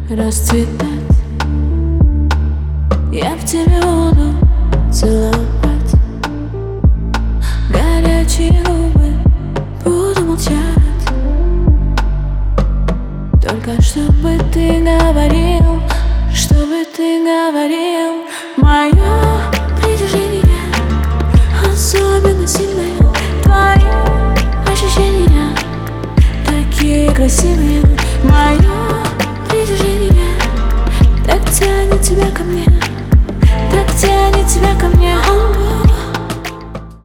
расцветать. Я в тебе буду целовать, горячие губы буду молчать. Только чтобы ты говорил, чтобы ты говорил. Мое притяжение особенно сильное, твои ощущения такие красивые. Мое притяжение так тянет тебя ко мне, так тянет тебя ко мне.